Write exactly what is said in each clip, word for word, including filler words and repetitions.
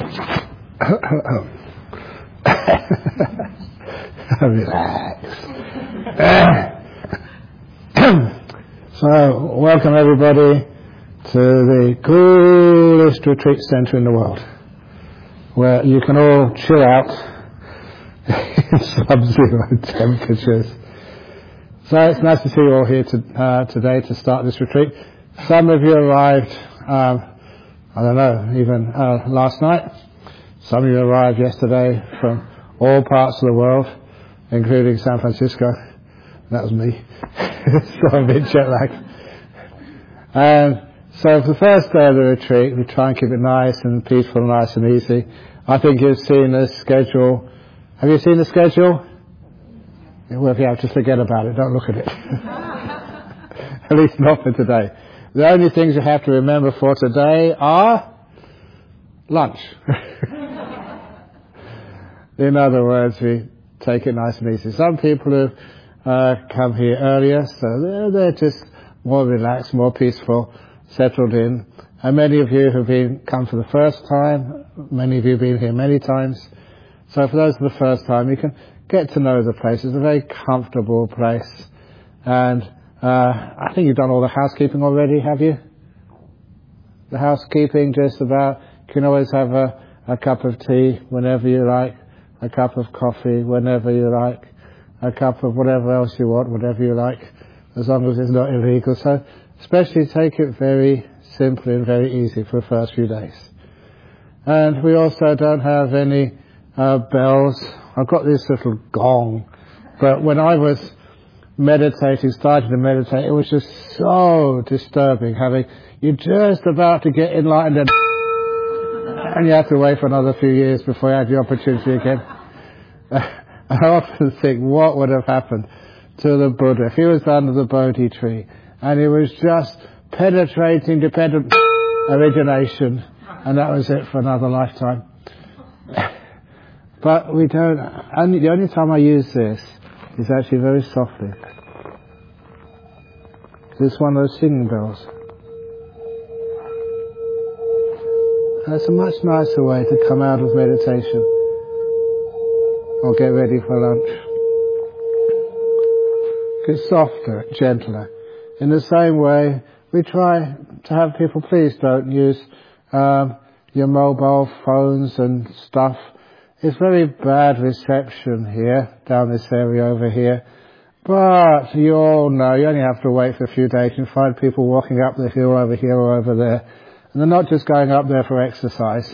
Relax. So, welcome everybody to the coolest retreat centre in the world, where you can all chill out in sub-zero temperatures. So it's nice to see you all here to, uh, today to start this retreat. Some of you arrived, um, I don't know, even uh, last night. Some of you arrived yesterday from all parts of the world, including San Francisco. That was me. So I'm a bit jet lagged. And so for the first day of the retreat, we try and keep it nice and peaceful, nice and easy. I think you've seen the schedule. Have you seen the schedule? Well, if you have, just forget about it. Don't look at it. At least not for today. The only things you have to remember for today are lunch. In other words, we take it nice and easy. Some people who uh, come here earlier, so they're, they're just more relaxed, more peaceful, settled in. And many of you have been come for the first time. Many of you have been here many times. So for those for the first time, you can get to know the place. It's a very comfortable place. And uh, I think you've done all the housekeeping already, have you? The housekeeping, just about. You can always have a, a cup of tea whenever you like, a cup of coffee whenever you like, a cup of whatever else you want, whatever you like, as long as it's not illegal. So especially take it very simply and very easy for the first few days. And we also don't have any uh, bells. I've got this little gong, but when I was meditating, starting to meditate, it was just so disturbing having, you're just about to get enlightened and, and you have to wait for another few years before you have the opportunity again. I often think, what would have happened to the Buddha if he was under the Bodhi tree and he was just penetrating dependent origination, and that was it for another lifetime. But we don't, only, the only time I use this is actually very softly. It's one of those singing bells. And it's a much nicer way to come out of meditation or get ready for lunch. It's softer, gentler. In the same way, we try to have people, please don't use um, your mobile phones and stuff. It's very bad reception here, down this area over here. But you all know, you only have to wait for a few days and find people walking up the hill over here or over there. And they're not just going up there for exercise.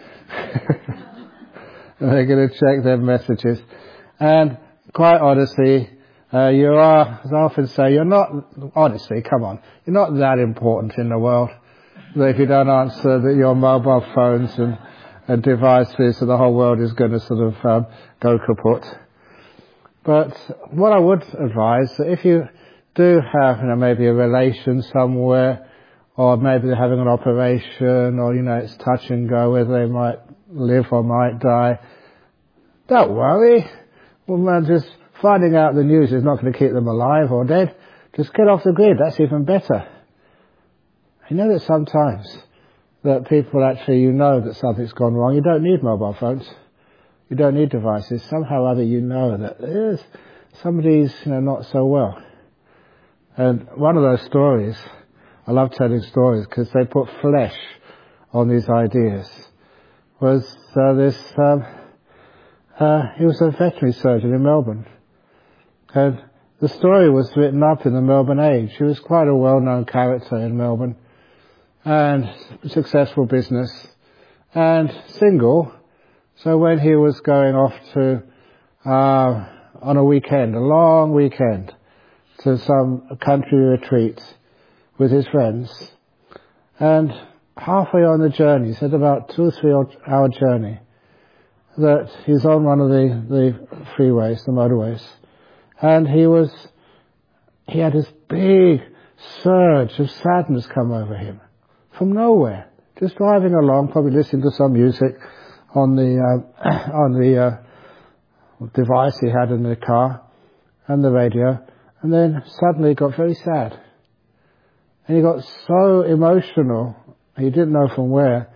They're going to check their messages. And quite honestly, uh, you are, as I often say, you're not, honestly, come on, you're not that important in the world that if you don't answer the, your mobile phones and and devices, so the whole world is going to sort of um, go kaput. But what I would advise, that if you do have, you know, maybe a relation somewhere, or maybe they're having an operation, or, you know, it's touch and go, whether they might live or might die, don't worry. Well, man, just finding out the news is not going to keep them alive or dead. Just get off the grid. That's even better. You know that sometimes that people actually, you know that something's gone wrong. You don't need mobile phones. You don't need devices. Somehow or other you know that there's somebody's, you know, not so well. And one of those stories, I love telling stories because they put flesh on these ideas, was uh, this, um, uh, he was a veterinary surgeon in Melbourne. And the story was written up in the Melbourne Age. He was quite a well-known character in Melbourne, and successful business, and single. So when he was going off to, uh, on a weekend, a long weekend, to some country retreat with his friends, and halfway on the journey, he said about two or three hour journey, that he's on one of the, the freeways, the motorways, and he was, he had this big surge of sadness come over him. From nowhere, just driving along, probably listening to some music on the uh, on the uh, device he had in the car and the radio, and then suddenly he got very sad, and he got so emotional he didn't know from where,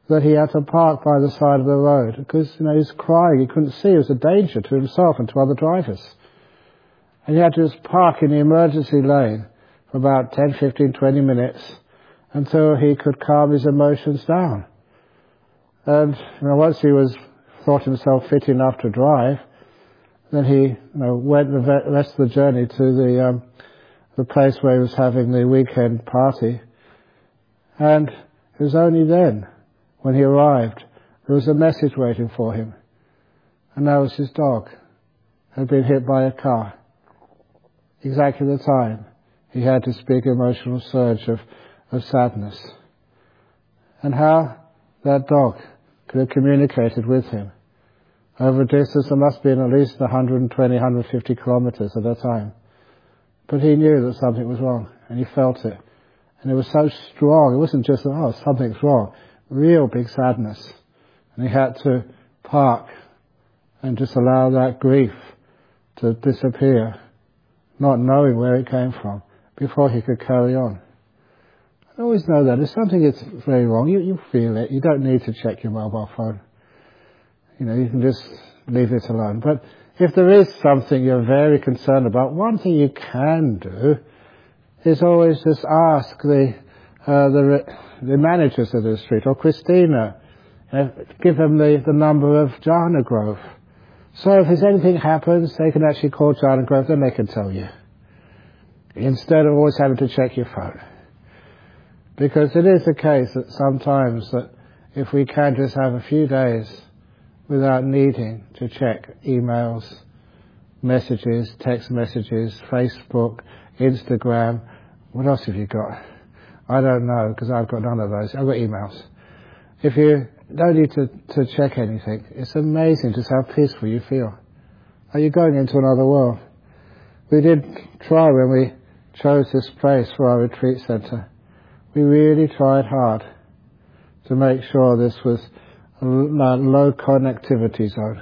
that he had to park by the side of the road because, you know, he was crying. He couldn't see. It was a danger to himself and to other drivers. And he had to just park in the emergency lane for about ten, fifteen, twenty minutes until he could calm his emotions down. And, you know, once he was thought himself fit enough to drive, then he, you know, went the rest of the journey to the um, the place where he was having the weekend party. And it was only then, when he arrived, there was a message waiting for him. And that was his dog had been hit by a car. Exactly the time he had this big emotional surge of, of sadness. And how that dog could have communicated with him over a distance that must have been at least one hundred twenty, one hundred fifty kilometers at that time. But he knew that something was wrong, and he felt it. And it was so strong. It wasn't just, oh, something's wrong. Real big sadness. And he had to park and just allow that grief to disappear, not knowing where it came from, before he could carry on. I always know that. If something is very wrong, you, you feel it. You don't need to check your mobile phone. You know, you can just leave it alone. But if there is something you're very concerned about, one thing you can do is always just ask the uh, the, the managers of the street, or Christina, uh, give them the, the number of Jhana Grove. So if there's anything happens, they can actually call Jhana Grove, then they can tell you, instead of always having to check your phone. Because it is the case that sometimes that if we can just have a few days without needing to check emails, messages, text messages, Facebook, Instagram. What else have you got? I don't know, because I've got none of those. I've got emails. If you don't need to, to check anything, it's amazing just how peaceful you feel. Are you going into another world? We did try when we chose this place for our retreat centre. We really tried hard to make sure this was a low connectivity zone.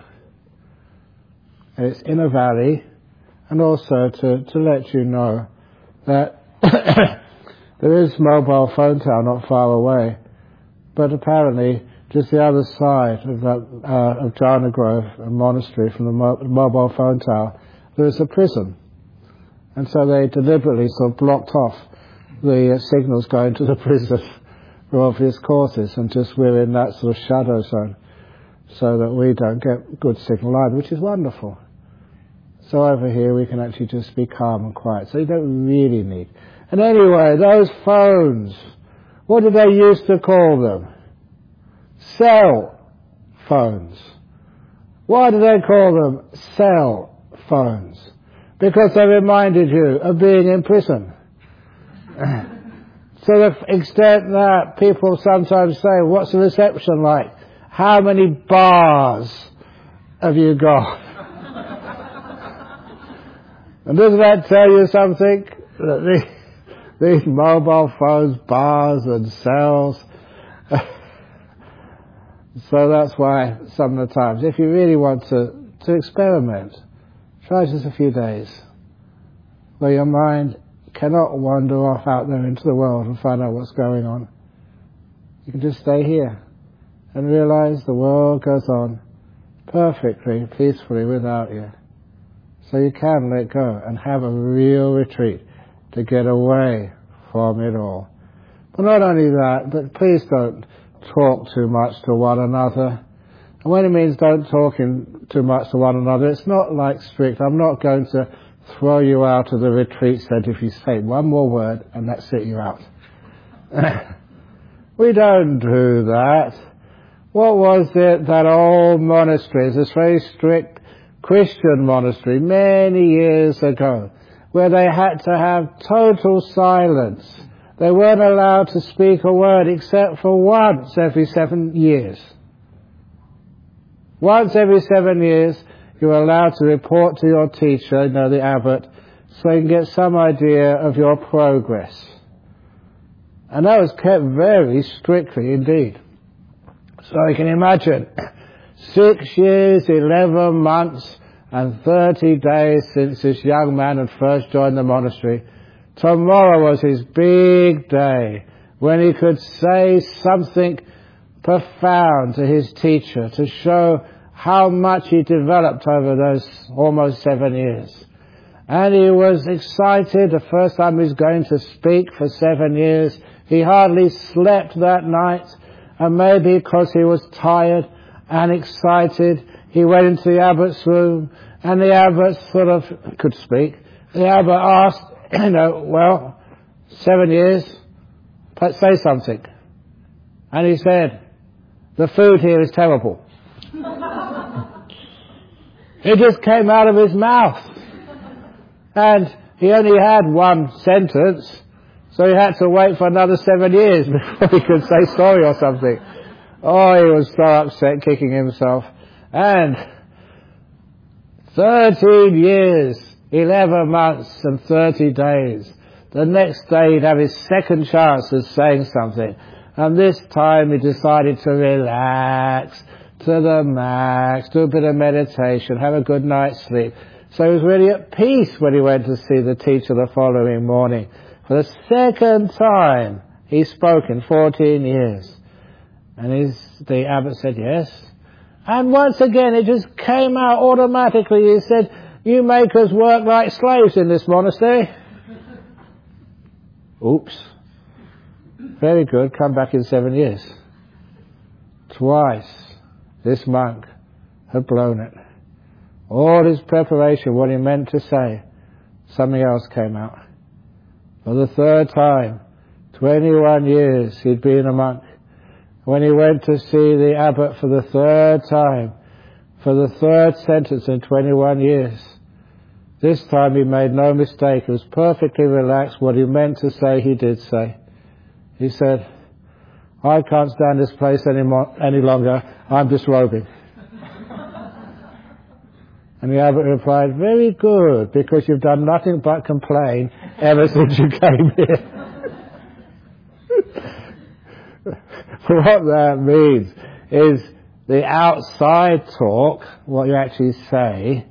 And it's in a valley, and also to, to let you know that there is mobile phone tower not far away, but apparently just the other side of that, uh, of Jhana Grove, a monastery from the mo- mobile phone tower, there is a prison. And so they deliberately sort of blocked off the uh, signals going to the prison for obvious causes, and just we're in that sort of shadow zone so that we don't get good signal either, which is wonderful. So over here we can actually just be calm and quiet, so you don't really need. And anyway, those phones, what did they used to call them? Cell phones. Why do they call them cell phones? Because they reminded you of being in prison. To the extent that people sometimes say, what's the reception like? How many bars have you got? And doesn't that tell you something? That these, these mobile phones, bars and cells. So that's why some of the times, if you really want to, to experiment, try just a few days where your mind cannot wander off out there into the world and find out what's going on. You can just stay here and realize the world goes on perfectly, peacefully without you. So you can let go and have a real retreat to get away from it all. But not only that, but please don't talk too much to one another. And when it means don't talk in too much to one another, it's not like strict. I'm not going to throw you out of the retreat centre if you say one more word and that's it, you're out. We don't do that. What was it, that old monastery, this very strict Christian monastery many years ago, where they had to have total silence. They weren't allowed to speak a word except for once every seven years. Once every seven years, you were allowed to report to your teacher, you know, the abbot, so you can get some idea of your progress. And that was kept very strictly indeed. So you can imagine, six years, eleven months, and thirty days since this young man had first joined the monastery. Tomorrow was his big day, when he could say something profound to his teacher to show how much he developed over those almost seven years. And he was excited the first time he was going to speak for seven years. He hardly slept that night, and maybe because he was tired and excited, he went into the abbot's room, and the abbot sort of could speak. The abbot asked, you know, well, seven years, but say something. And he said, the food here is terrible. It just came out of his mouth. And he only had one sentence, so he had to wait for another seven years before he could say sorry or something. Oh, he was so upset, kicking himself. And thirteen years, eleven months and thirty days. The next day he'd have his second chance of saying something. And this time he decided to relax to the max, do a bit of meditation, have a good night's sleep. So he was really at peace when he went to see the teacher the following morning. For the second time he spoke in fourteen years. And his, the abbot said yes. And once again it just came out automatically. He said, you make us work like slaves in this monastery. Oops. Very good, come back in seven years. Twice this monk had blown it. All his preparation, what he meant to say, something else came out. For the third time, twenty-one years he'd been a monk. When he went to see the abbot for the third time, for the third sentence in twenty-one years, this time he made no mistake. He was perfectly relaxed. What he meant to say, he did say. He said, I can't stand this place any, mo- any longer. I'm disrobing. And the abbot replied, very good, because you've done nothing but complain ever since you came here. What that means is the outside talk, what you actually say,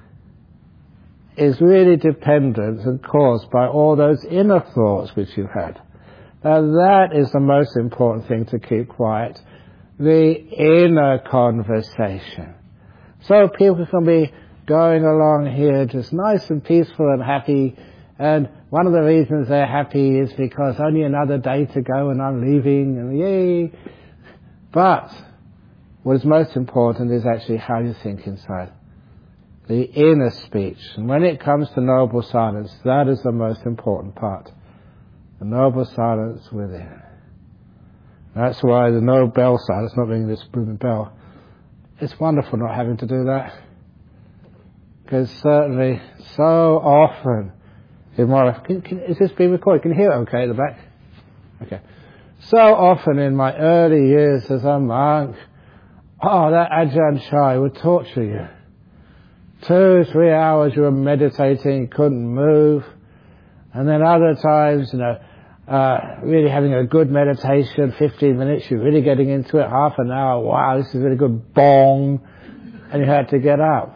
is really dependent and caused by all those inner thoughts which you've had. Now that is the most important thing to keep quiet, the inner conversation. So people can be going along here just nice and peaceful and happy, and one of the reasons they're happy is because only another day to go and I'm leaving, and yay. But what is most important is actually how you think inside. The inner speech. And when it comes to noble silence, that is the most important part. The noble silence within. That's why the no bell silence, not ringing this booming bell, it's wonderful not having to do that. Because certainly, so often, in my, can, can, is this being recorded? Can you hear it okay at the back? Okay. So often in my early years as a monk, oh, that Ajahn Chai would torture you. Two, three hours you were meditating, couldn't move. And then other times, you know, uh, really having a good meditation, fifteen minutes, you're really getting into it, half an hour, wow, this is really good, bong, and you had to get up.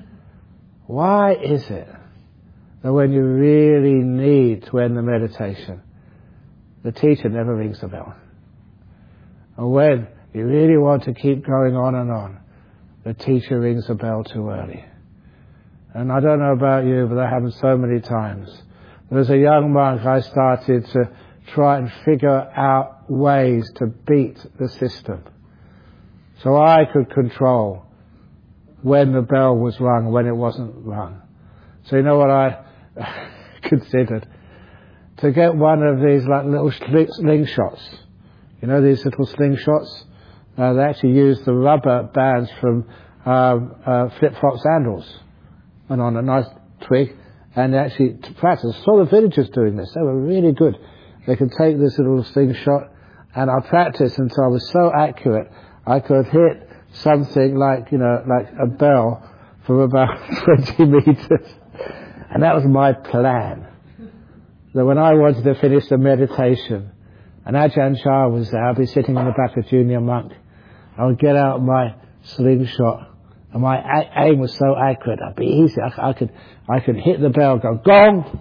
Why is it that when you really need to end the meditation, the teacher never rings the bell? And when you really want to keep going on and on, the teacher rings the bell too early. And I don't know about you, but that happens so many times. As a young monk, I started to try and figure out ways to beat the system, so I could control when the bell was rung, when it wasn't rung. So you know what I considered? To get one of these like little slingshots. You know these little slingshots? Uh, they actually use the rubber bands from um, uh, flip-flop sandals, and on a nice twig, and actually to practice. I saw the villagers doing this. They were really good. They could take this little slingshot, and I practiced until I was so accurate I could hit something like, you know, like a bell from about twenty meters. And that was my plan. That when I wanted to finish the meditation, and Ajahn Chah was there, I'd be sitting in the back of junior monk. I would get out my slingshot, and my a- aim was so accurate. I'd be easy. I, I could, I could hit the bell, go gong,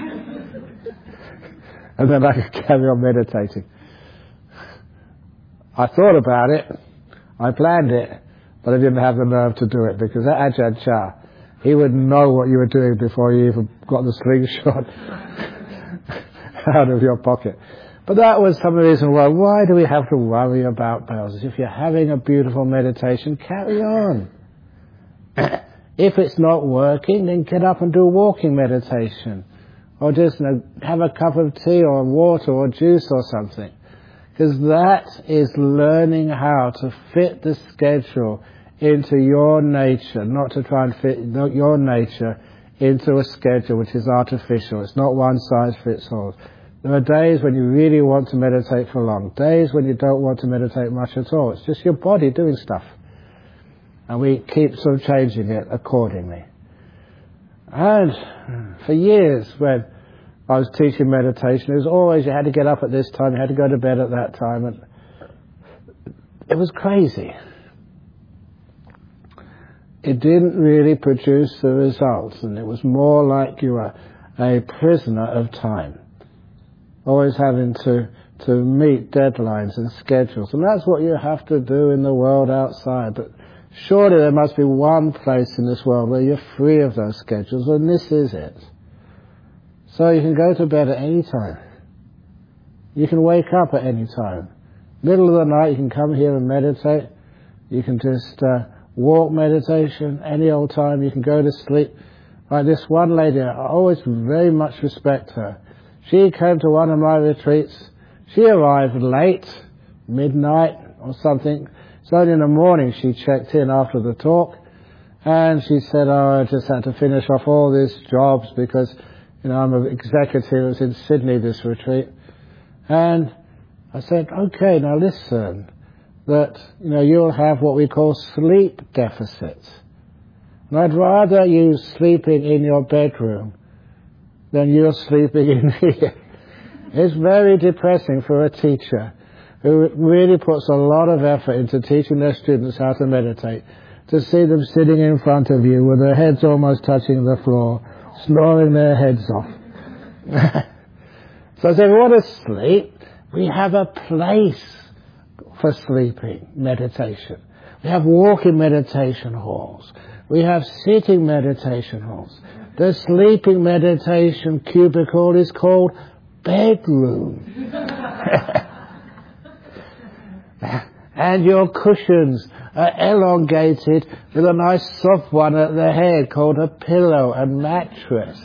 and then I could carry on meditating. I thought about it, I planned it, but I didn't have the nerve to do it, because that Ajahn Chah, he would know what you were doing before you even got the slingshot out of your pocket. But that was some of the reason why, why do we have to worry about bells? If you're having a beautiful meditation, carry on. If it's not working, then get up and do a walking meditation. Or just, you know, have a cup of tea or water or juice or something. Because that is learning how to fit the schedule into your nature, not to try and fit your nature into a schedule which is artificial. It's not one size fits all. There are days when you really want to meditate for long, days when you don't want to meditate much at all. It's just your body doing stuff. And we keep sort of changing it accordingly. And for years, when I was teaching meditation, it was always you had to get up at this time, you had to go to bed at that time, and it was crazy. It didn't really produce the results, and it was more like you were a prisoner of time, always having to, to meet deadlines and schedules. And that's what you have to do in the world outside. But surely there must be one place in this world where you're free of those schedules, and this is it. So you can go to bed at any time. You can wake up at any time. Middle of the night, you can come here and meditate. You can just uh, walk meditation any old time. You can go to sleep. Like this one lady, I always very much respect her. She came to one of my retreats. She arrived late, midnight or something. It's only in the morning she checked in after the talk. And she said, oh, I just had to finish off all these jobs because, you know, I'm an executive. It was in Sydney, this retreat. And I said, okay, now listen, that, you know, you'll have what we call sleep deficits. And I'd rather you sleeping in your bedroom than you're sleeping in here. It's very depressing for a teacher who really puts a lot of effort into teaching their students how to meditate, to see them sitting in front of you with their heads almost touching the floor, snoring their heads off. So I said, we want to sleep. We have a place for sleeping meditation. We have walking meditation halls. We have sitting meditation halls. The sleeping meditation cubicle is called bedroom. And your cushions are elongated with a nice soft one at the head called a pillow and mattress.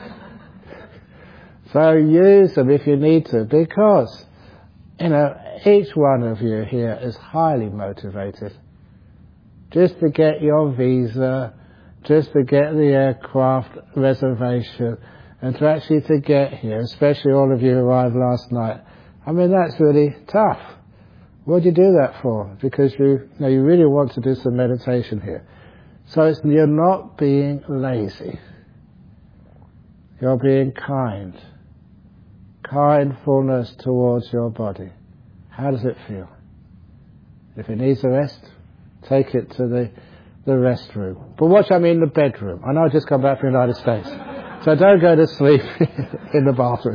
So use them if you need to, because, you know, each one of you here is highly motivated just to get your visa, just to get the aircraft reservation, and to actually to get here, especially all of you who arrived last night. I mean, that's really tough. What do you do that for? Because you, you know, you really want to do some meditation here. So it's, you're not being lazy. You're being kind. Kindfulness towards your body. How does it feel? If it needs a rest, take it to the, the rest room. But watch, I mean the bedroom. I know I just come back from the United States. So don't go to sleep in the bathroom.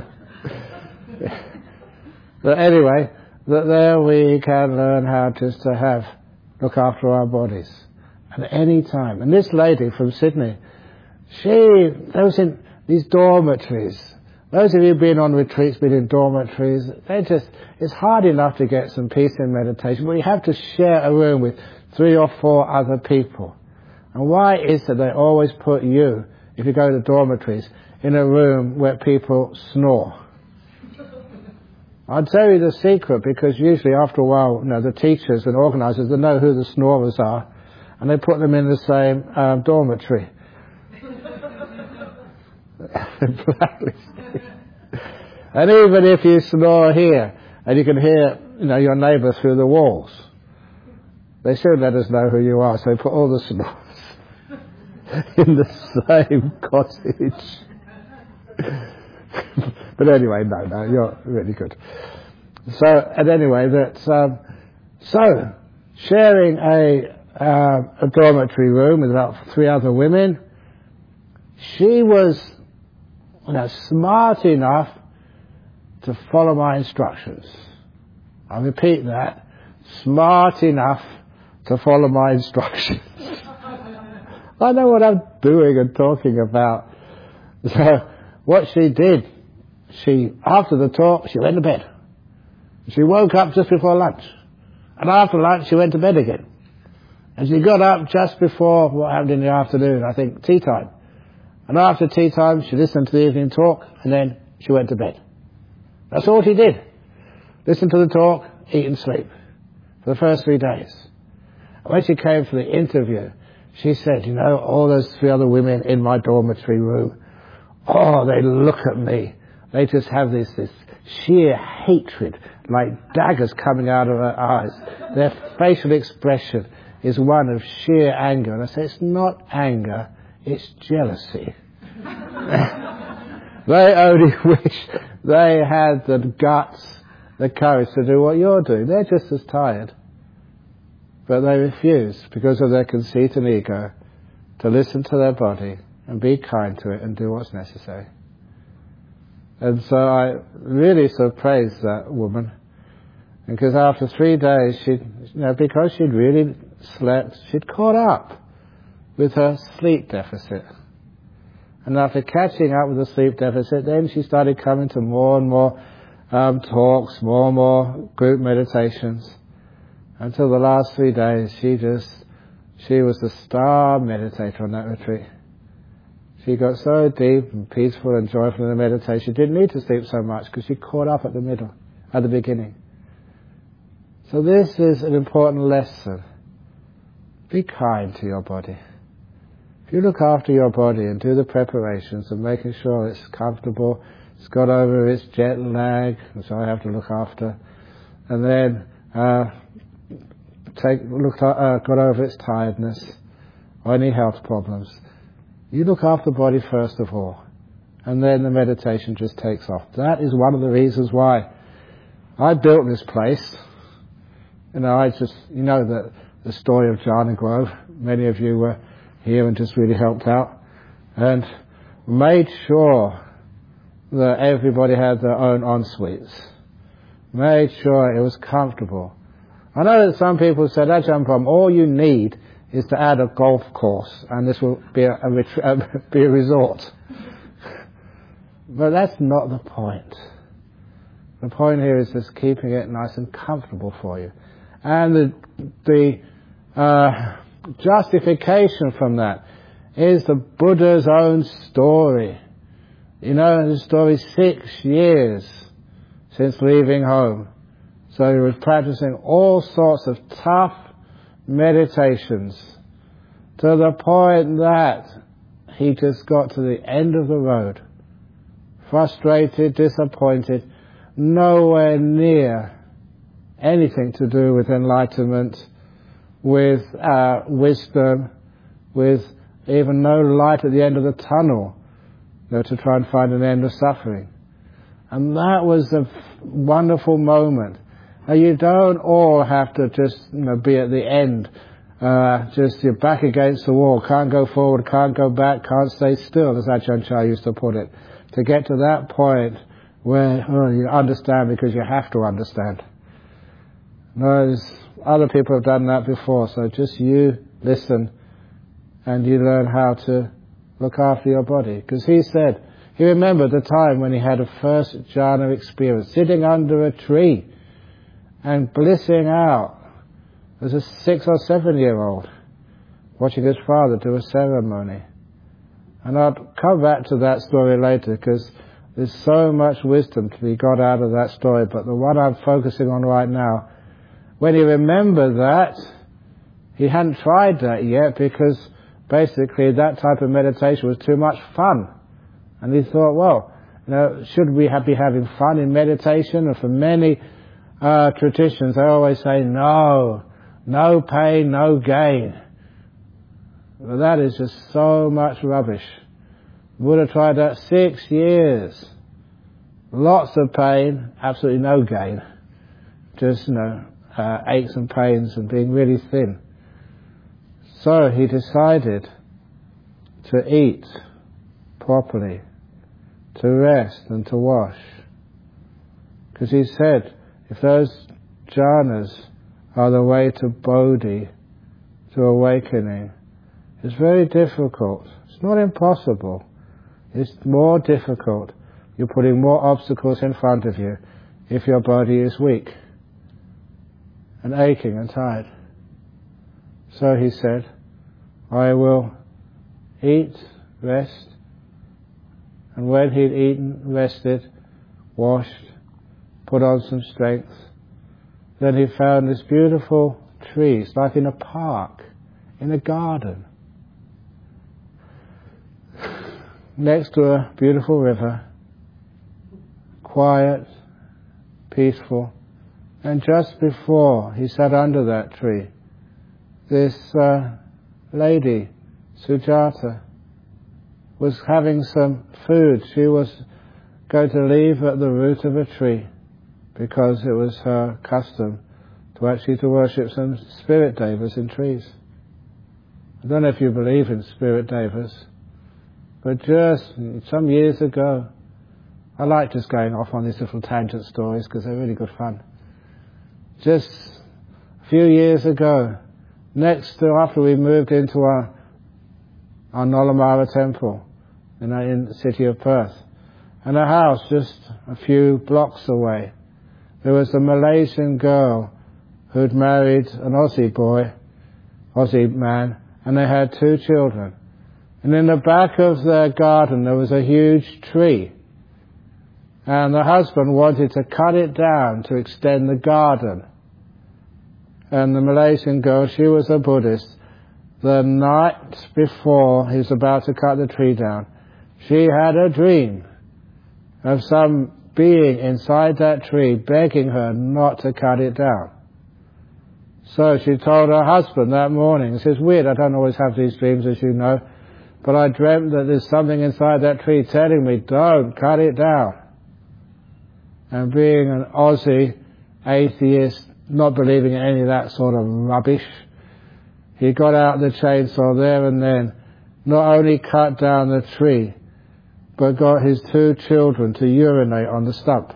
But anyway, that there we can learn how just to have, look after our bodies at any time. And this lady from Sydney, she, those in these dormitories, those of you who've been on retreats, been in dormitories, they just, it's hard enough to get some peace in meditation, but you have to share a room with three or four other people. And why is it they always put you, if you go to dormitories, in a room where people snore? I'll tell you the secret, because usually after a while, you know, the teachers and organisers, they know who the snorers are, and they put them in the same um, dormitory. And even if you snore here, and you can hear, you know, your neighbour through the walls, they soon let us know who you are, so they put all the snores in the same cottage. But anyway, no, no, you're really good. So, and anyway, that, um, so, sharing a, uh, a dormitory room with about three other women, she was, you know, smart enough to follow my instructions. I repeat that. smart enough to follow my instructions. I know what I'm doing and talking about. So what she did, she, after the talk, she went to bed. She woke up just before lunch. And after lunch, she went to bed again. And she got up just before what happened in the afternoon, I think, tea time. And after tea time, she listened to the evening talk, and then she went to bed. That's all she did. Listen to the talk, eat and sleep. For the first three days. And when she came for the interview, she said, you know, all those three other women in my dormitory room, oh, they look at me. They just have this, this sheer hatred, like daggers coming out of her eyes. Their facial expression is one of sheer anger. And I said, it's not anger, it's jealousy. They only wish they had the guts, the courage to do what you're doing. They're just as tired. But they refuse, because of their conceit and ego, to listen to their body and be kind to it and do what's necessary. And so I really sort of praised that woman, because after three days, she, you know, because she'd really slept, she'd caught up with her sleep deficit. And after catching up with the sleep deficit, then she started coming to more and more um, talks, more and more group meditations. Until the last three days, she just, she was the star meditator on that retreat. She got so deep and peaceful and joyful in the meditation, she didn't need to sleep so much because she caught up at the middle, at the beginning. So this is an important lesson. Be kind to your body. If you look after your body and do the preparations of making sure it's comfortable, it's got over its jet lag, which I have to look after, and then uh, take look uh, got over its tiredness or any health problems. You look after the body first of all, and then the meditation just takes off. That is one of the reasons why I built this place. You know, I just, you know, the, the story of Jhana Grove. Many of you were here and just really helped out, and made sure that everybody had their own en-suites. Made sure it was comfortable. I know that some people said, Ajahn Brahm, all you need is to add a golf course and this will be a, a, ret- be a resort. But that's not the point. The point here is just keeping it nice and comfortable for you. And the, the uh, justification from that is the Buddha's own story. You know, the story six years since leaving home. So he was practicing all sorts of tough meditations to the point that he just got to the end of the road, frustrated, disappointed, nowhere near anything to do with enlightenment, with uh, wisdom, with even no light at the end of the tunnel, you know, to try and find an end of suffering. And that was a wonderful moment. Now, you don't all have to just, you know, be at the end, uh, just your back against the wall, can't go forward, can't go back, can't stay still, as Ajahn Chah used to put it. To get to that point where oh, you understand because you have to understand. No, other people have done that before, so just you listen and you learn how to look after your body. Because he said, he remembered the time when he had a first jhana experience, sitting under a tree and blissing out as a six or seven year old, watching his father do a ceremony. And I'll come back to that story later because there's so much wisdom to be got out of that story, but the one I'm focusing on right now, when he remembered that, he hadn't tried that yet because basically that type of meditation was too much fun. And he thought, well, you know, should we have, be having fun in meditation? And for many uh, traditions, they always say, no, no pain, no gain. But that is just so much rubbish. Buddha tried that six years. Lots of pain, absolutely no gain. Just, you know, uh, aches and pains and being really thin. So he decided to eat properly, to rest and to wash. Because he said, if those jhanas are the way to Bodhi, to awakening. It's very difficult. It's not impossible. It's more difficult. You're putting more obstacles in front of you if your body is weak and aching and tired. So he said, I will eat, rest, and when he'd eaten, rested, washed, put on some strength, then he found this beautiful tree. It's like in a park, in a garden, next to a beautiful river, quiet, peaceful. And just before he sat under that tree, this uh, lady, Sujata, was having some food. She was going to leave at the root of a tree because it was her custom to actually to worship some spirit devas in trees. I don't know if you believe in spirit devas, but just some years ago, I like just going off on these little tangent stories because they're really good fun. Just a few years ago, next to after we moved into our our Nolamara temple in, our, in the city of Perth, and a house just a few blocks away, there was a Malaysian girl who'd married an Aussie boy, Aussie man, and they had two children. And in the back of their garden there was a huge tree. And the husband wanted to cut it down to extend the garden. And the Malaysian girl, she was a Buddhist. The night before he was about to cut the tree down, she had a dream of some being inside that tree begging her not to cut it down. So she told her husband that morning. It says, weird, I don't always have these dreams, as you know, but I dreamt that there's something inside that tree telling me, don't cut it down. And being an Aussie atheist, not believing in any of that sort of rubbish, he got out the chainsaw there and then, not only cut down the tree, but got his two children to urinate on the stump.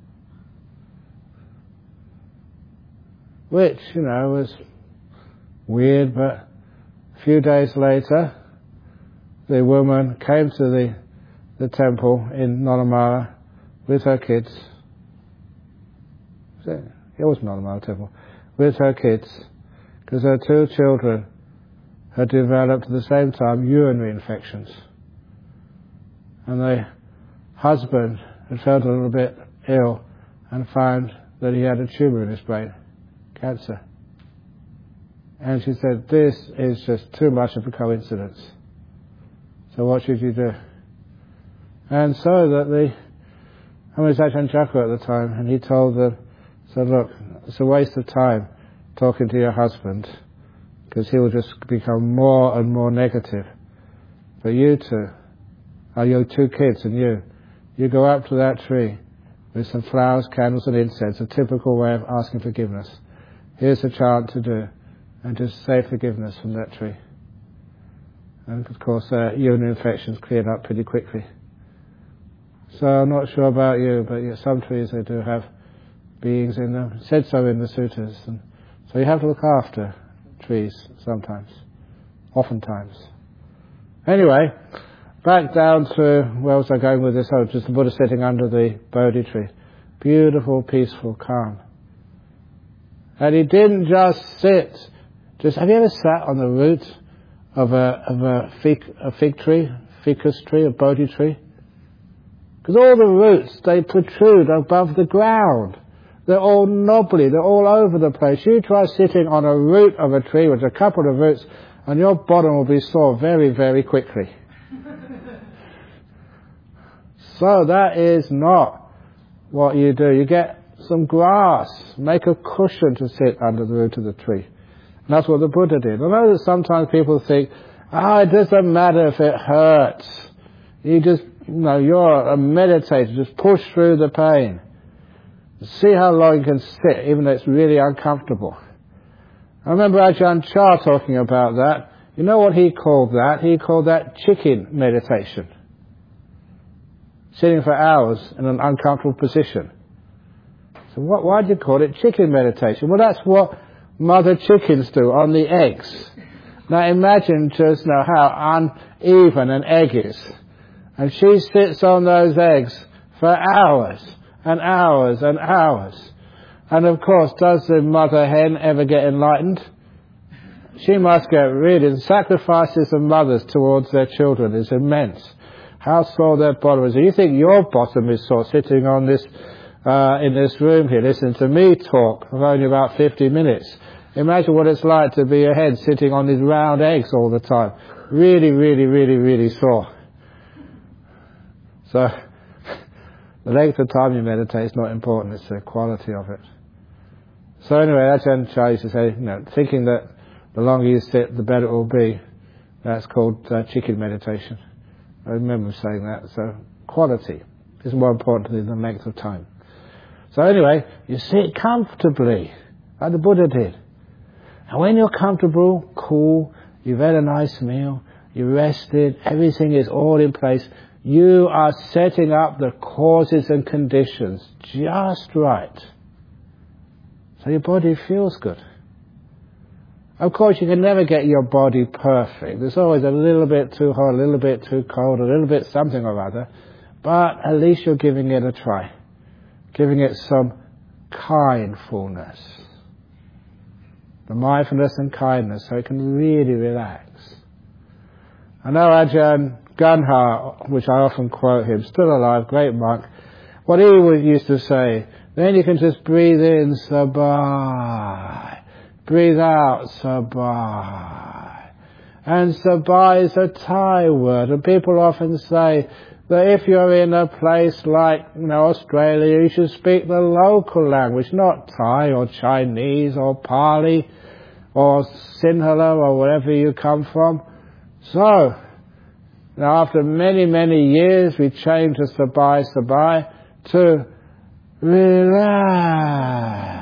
Which, you know, was weird, but a few days later, the woman came to the, the temple in Nolamara with her kids. It was Nolamara temple. With her kids, because her two children had developed at the same time urinary infections. And the husband had felt a little bit ill and found that he had a tumour in his brain, cancer. And she said, this is just too much of a coincidence. So what should you do? And so that the, I was Ajahn Chakra at the time, and he told them, said, look, it's a waste of time talking to your husband, because he will just become more and more negative. But you two, are your two kids and you, you go up to that tree with some flowers, candles and incense, a typical way of asking forgiveness. Here's a chant to do, and just say forgiveness from that tree. And of course, uh, urinary infections cleared up pretty quickly. So I'm not sure about you, but yeah, some trees, they do have beings in them. It said so in the sutras. And so you have to look after trees sometimes, oftentimes. Anyway, back down to, where was I going with this? Oh, just the Buddha sitting under the Bodhi tree. Beautiful, peaceful, calm. And he didn't just sit. Just, have you ever sat on the root of a of a fig, a fig tree, ficus tree, a Bodhi tree? Because all the roots, they protrude above the ground. They're all knobbly, they're all over the place. You try sitting on a root of a tree with a couple of roots, and your bottom will be sore very, very quickly. So that is not what you do. You get some grass, make a cushion to sit under the root of the tree. And that's what the Buddha did. I know that sometimes people think, ah, oh, it doesn't matter if it hurts. You just, you know, you're a meditator, just push through the pain. See how long you can sit, even though it's really uncomfortable. I remember Ajahn Chah talking about that. You know what he called that? He called that chicken meditation. Sitting for hours in an uncomfortable position. So what, why do you call it chicken meditation? Well, that's what mother chickens do on the eggs. Now imagine just now how uneven an egg is. And she sits on those eggs for hours and hours and hours. And of course, does the mother hen ever get enlightened? She must get really, the sacrifices of mothers towards their children is immense. How sore their bottom is. You think your bottom is sore sitting on this, uh, in this room here, listening to me talk for only about fifty minutes. Imagine what it's like to be a hen sitting on these round eggs all the time. Really, really, really, really sore. So, the length of time you meditate is not important, it's the quality of it. So anyway, that's Ajahn Chah used to say, you know, thinking that the longer you sit, the better it will be. That's called uh, chicken meditation. I remember saying that. So quality is more important than the length of time. So anyway, you sit comfortably, like the Buddha did. And when you're comfortable, cool, you've had a nice meal, you're rested, everything is all in place, you are setting up the causes and conditions just right. So your body feels good. Of course, you can never get your body perfect. There's always a little bit too hot, a little bit too cold, a little bit something or other. But at least you're giving it a try. Giving it some kindfulness. The mindfulness and kindness, so it can really relax. I know Ajahn Ganha, which I often quote him, still alive, great monk, what he would used to say, then you can just breathe in, sabai. Breathe out, sabai. And sabai is a Thai word, and people often say that if you're in a place like, you know, Australia, you should speak the local language, not Thai or Chinese or Pali or Sinhala or wherever you come from. So, now after many, many years, we changed the sabai, sabai to relax.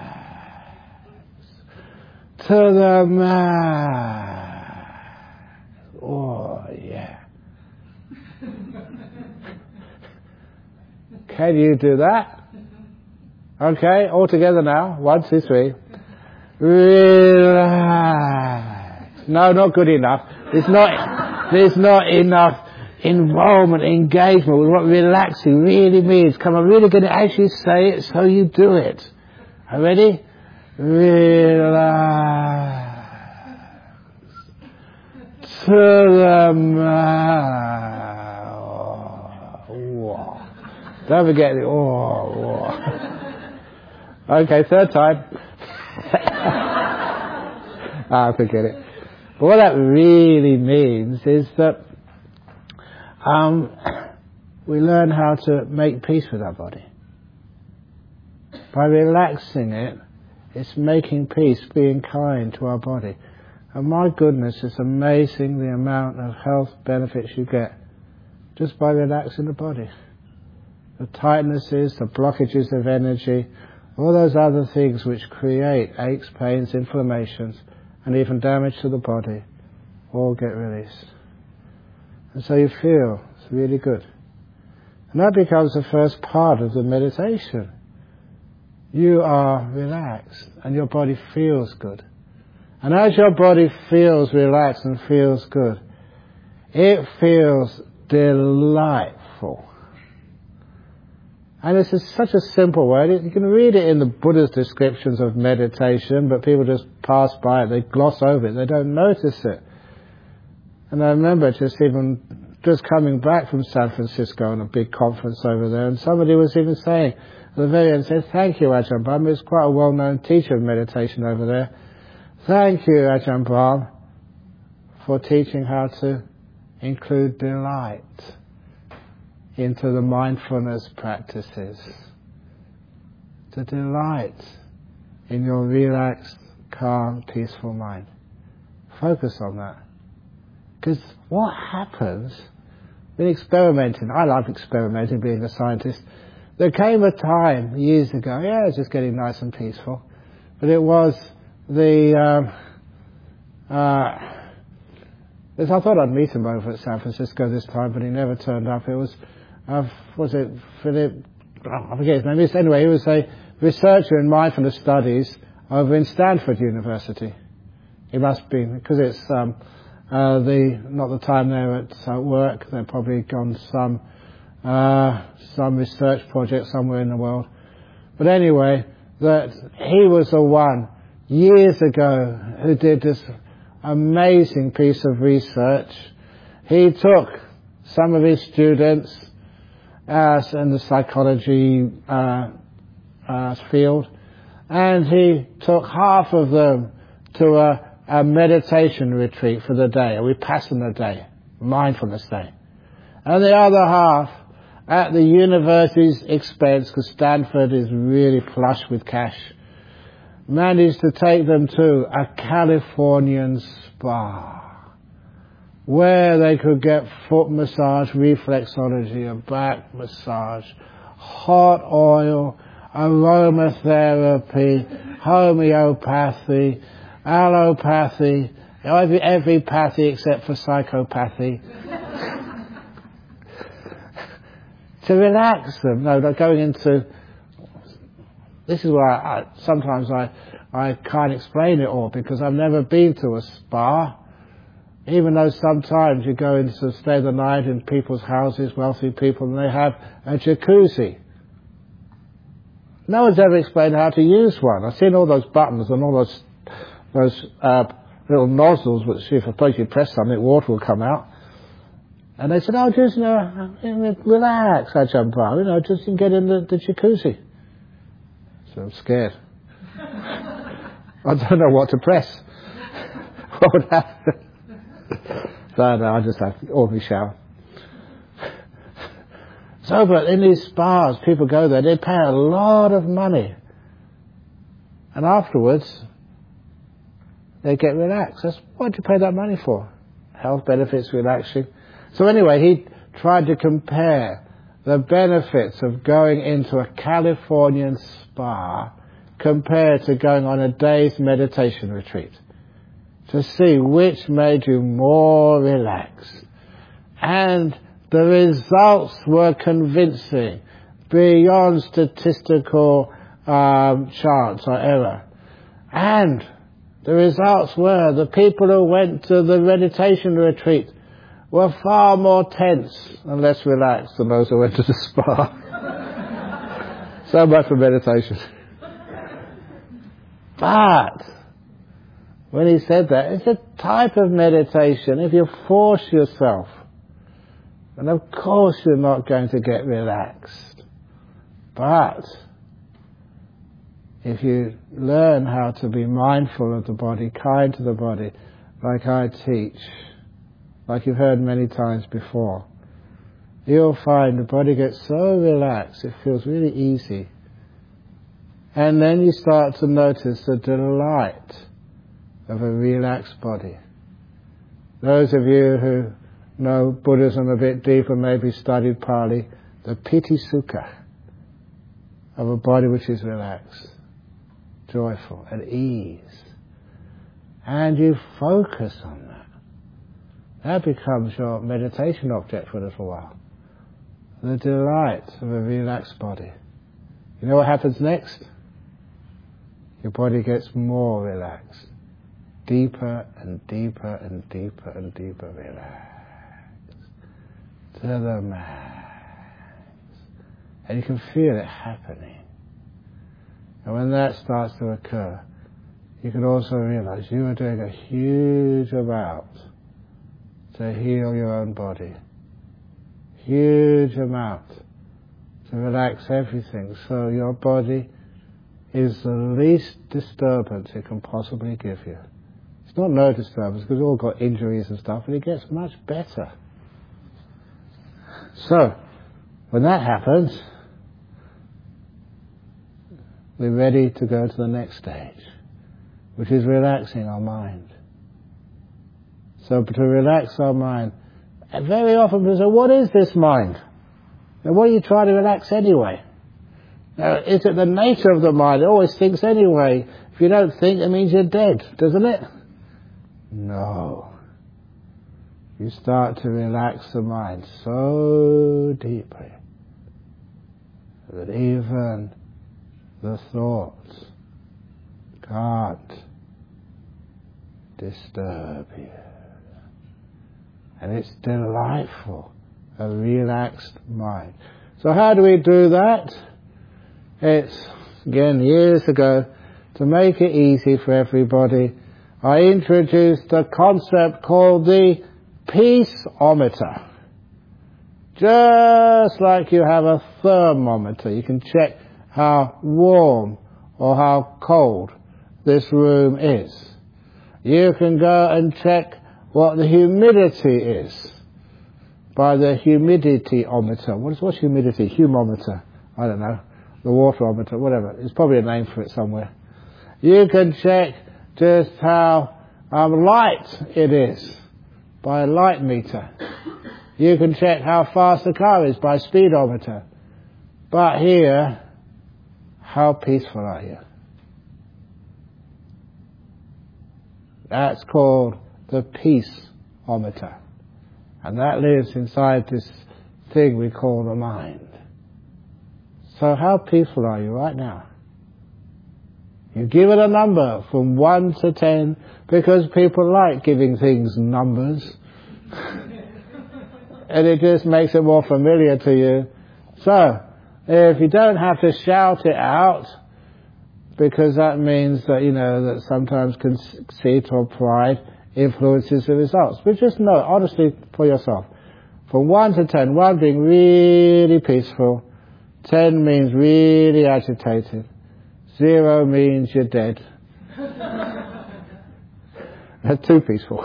To the max. Oh, yeah. Can you do that? Okay, all together now. One, two, three. Relax. No, not good enough. There's not, there's not enough involvement, engagement with what relaxing really means. Come on, really going to actually say it so you do it. Are you ready? Relax. To the max. Oh, don't forget the oh, oh. Okay, third time. Ah, forget it. But what that really means is that um, we learn how to make peace with our body. By relaxing it, it's making peace, being kind to our body. And my goodness, it's amazing the amount of health benefits you get just by relaxing the body. The tightnesses, the blockages of energy, all those other things which create aches, pains, inflammations, and even damage to the body, all get released. And so you feel it's really good. And that becomes the first part of the meditation. You are relaxed and your body feels good. And as your body feels relaxed and feels good, it feels delightful. And this is such a simple word. You can read it in the Buddha's descriptions of meditation, but people just pass by it, they gloss over it, they don't notice it. And I remember just even just coming back from San Francisco on a big conference over there, and somebody was even saying, at the very end, said, thank you, Ajahn Brahm. He was quite a well-known teacher of meditation over there. Thank you, Ajahn Brahm, for teaching how to include delight into the mindfulness practices. To delight in your relaxed, calm, peaceful mind. Focus on that. Because what happens with experimenting, I love experimenting, being a scientist. There came a time years ago, yeah, it was just getting nice and peaceful, but it was the, um, uh, I thought I'd meet him over at San Francisco this time, but he never turned up. It was, uh, was it Philip, I forget his name, anyway, he was a researcher in mindfulness studies over in Stanford University. He must be, because it's um, uh, the not the time they're at uh, work. They're probably gone some uh, some research project somewhere in the world. But anyway, that he was the one years ago who did this amazing piece of research. He took some of his students uh, in the psychology uh, uh, field, and he took half of them to a a meditation retreat for the day, a Vipassana day, mindfulness day. And the other half, at the university's expense, because Stanford is really flush with cash, managed to take them to a Californian spa, where they could get foot massage, reflexology, a back massage, hot oil, aromatherapy, homeopathy, allopathy, every, every pathy except for psychopathy, to relax them. No, they're going into, this is why I, sometimes I, I can't explain it all, because I've never been to a spa, even though sometimes you go in to stay the night in people's houses, wealthy people, and they have a jacuzzi. No one's ever explained how to use one. I've seen all those buttons and all those those uh, little nozzles which, if I suppose you press something, water will come out. And they said, oh, just, you know, relax, Ajahn, you know, just get in the, the jacuzzi. So I'm scared. I don't know what to press. What would happen? So no, I just have ordinary shower. So, but in these spas, people go there, they pay a lot of money. And afterwards, they get relaxed. That's, what do you pay that money for? Health benefits, relaxing. So anyway, he tried to compare the benefits of going into a Californian spa compared to going on a day's meditation retreat, to see which made you more relaxed. And the results were convincing, beyond statistical um, chance or error. And the results were the people who went to the meditation retreat were far more tense and less relaxed than those who went to the spa. So much for meditation. But when he said that, it's a type of meditation. If you force yourself, and of course you're not going to get relaxed. But if you learn how to be mindful of the body, kind to the body, like I teach, like you've heard many times before, you'll find the body gets so relaxed, it feels really easy. And then you start to notice the delight of a relaxed body. Those of you who know Buddhism a bit deeper, maybe studied Pali, the piti sukha of a body which is relaxed, joyful, at ease. And you focus on that. That becomes your meditation object for a little while. The delight of a relaxed body. You know what happens next? Your body gets more relaxed. Deeper and deeper and deeper and deeper relaxed. To the max. And you can feel it happening. And when that starts to occur, you can also realize you are doing a huge amount to heal your own body. Huge amount to relax everything, so your body is the least disturbance it can possibly give you. It's not no disturbance, because we've all got injuries and stuff, but it gets much better. So, when that happens, we're ready to go to the next stage, which is relaxing our mind. So to relax our mind, very often people say, what is this mind? Now, what are you trying to relax anyway? Now, is it the nature of the mind? It always thinks anyway. If you don't think, it means you're dead, doesn't it? No. You start to relax the mind so deeply that even the thoughts can't disturb you. And it's delightful, a relaxed mind. So how do we do that? It's, again, years ago, to make it easy for everybody, I introduced a concept called the peaceometer. Just like you have a thermometer, you can check how warm or how cold this room is. You can go and check what the humidity is by the humidityometer. What is what's humidity? Humometer. I don't know. The waterometer, whatever. There's probably a name for it somewhere. You can check just how um, light it is by a light meter. You can check how fast the car is by speedometer. But here, how peaceful are you? That's called the peaceometer. And that lives inside this thing we call the mind. So how peaceful are you right now? You give it a number from one to ten, because people like giving things numbers. And it just makes it more familiar to you. So, if you don't have to shout it out, because that means that, you know, that sometimes conceit or pride influences the results. But just know, honestly, for yourself, from one to ten, one being really peaceful, ten means really agitated, zero means you're dead. That's too peaceful.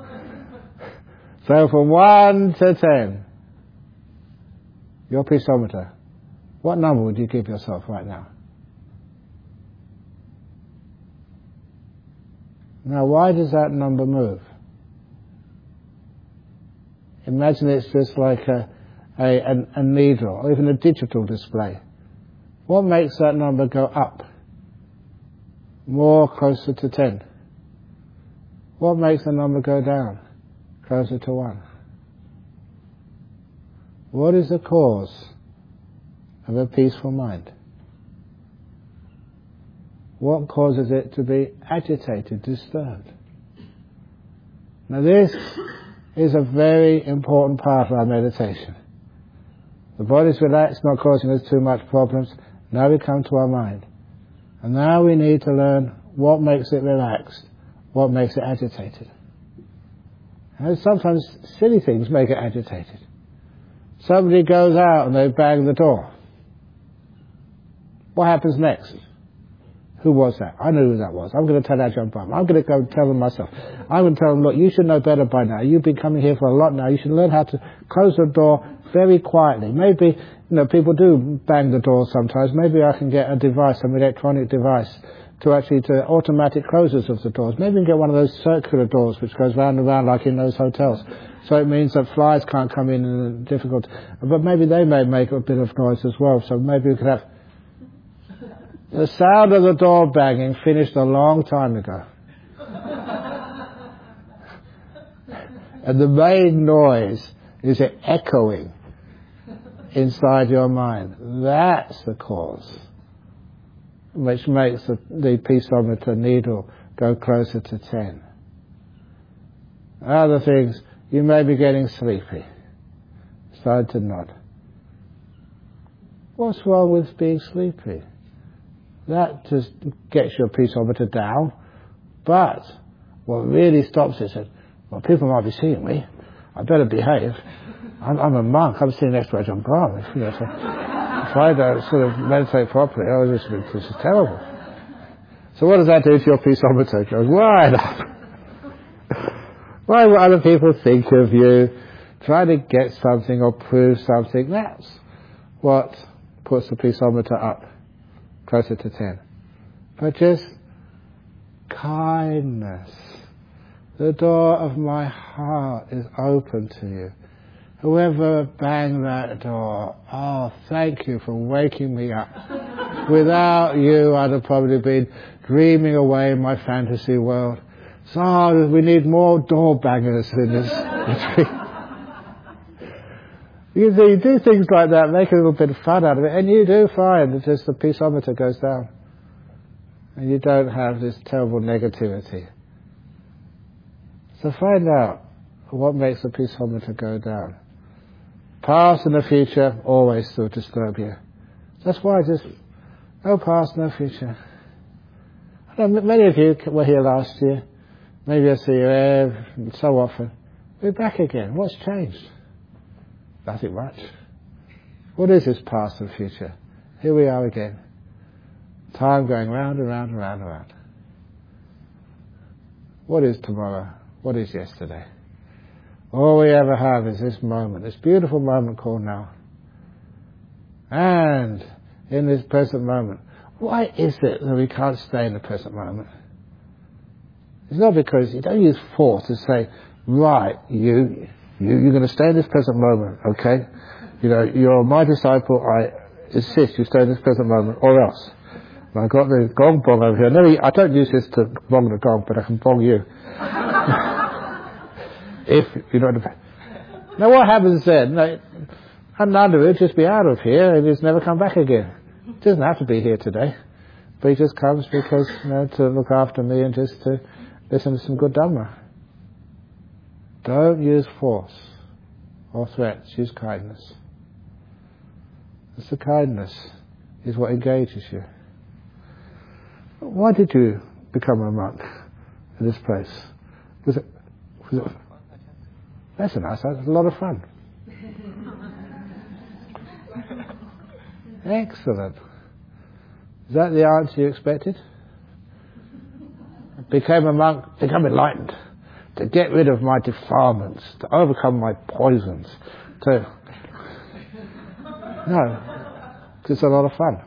So from one to ten, your peaceometer, what number would you give yourself right now? Now, why does that number move? Imagine it's just like a, a, a, a needle, or even a digital display. What makes that number go up? More closer to ten. What makes the number go down? Closer to one. What is the cause of a peaceful mind? What causes it to be agitated, disturbed? Now this is a very important part of our meditation. The body's relaxed, not causing us too much problems. Now we come to our mind. And now we need to learn what makes it relaxed, what makes it agitated. And sometimes silly things make it agitated. Somebody goes out and they bang the door. What happens next? Who was that? I know who that was. I'm going to tell that jump up. I'm going to go and tell them myself. I'm going to tell them, look, you should know better by now. You've been coming here for a lot now. You should learn how to close the door very quietly. Maybe, you know, people do bang the door sometimes. Maybe I can get a device, an electronic device, to actually to automatic closers of the doors. Maybe we can get one of those circular doors which goes round and round like in those hotels. So it means that flies can't come in and difficult. But maybe they may make a bit of noise as well. So maybe we could have... The sound of the door banging finished a long time ago. And the main noise is it echoing inside your mind. That's the cause, which makes the, the peaceometer needle go closer to ten. Other things, you may be getting sleepy. Start to nod. What's wrong with being sleepy? That just gets your peaceometer down. But what really stops it is, well, people might be seeing me. I better behave. I'm, I'm a monk. I'm sitting next to Ajahn Brahm. You know, so if I don't sort of meditate properly, oh, this, this is terrible. So what does that do to your peaceometer? It goes right up. Why will other people think of you? Try to get something or prove something. That's what puts the peaceometer up closer to ten. But just kindness. The door of my heart is open to you. Whoever banged that door, oh, thank you for waking me up. Without you, I'd have probably been dreaming away in my fantasy world. So we need more door bangers in this retreat. You see, you do things like that, make a little bit of fun out of it, and you do find that just the peaceometer goes down. and you don't have this terrible negativity. So find out what makes the peaceometer go down. Past and the future always still disturb you. That's why just no past, no future. I know many of you were here last year. Maybe I see you every, so often. We're back again. What's changed? Nothing much. What is this past and future? Here we are again. Time going round and round and round and round. What is tomorrow? What is yesterday? All we ever have is this moment, this beautiful moment called now. And in this present moment, why is it that we can't stay in the present moment? It's not because you don't use force to say, right, you, you, you're going to stay in this present moment, okay? You know, you're my disciple, I insist you stay in this present moment, or else. And I've got the gong bong over here. No, I don't use this to bong the gong, but I can bong you. If you know what I mean. Now what happens then? No, Ananda will just be out of here and he's never come back again. He doesn't have to be here today. But he just comes because, you know, to look after me and just to listen to some good Dhamma. Don't use force or threats, use kindness. It's the kindness is what engages you. Why did you become a monk in this place? Was it, was it That's nice. That's a lot of fun. Excellent. Is that the answer you expected? Became a monk, become enlightened, to get rid of my defilements, to overcome my poisons, to... No, it's a lot of fun.